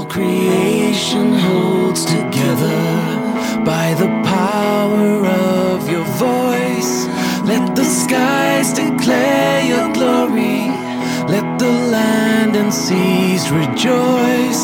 creation holds together by the power of your voice. Let the skies declare your glory. Let the land and seas rejoice.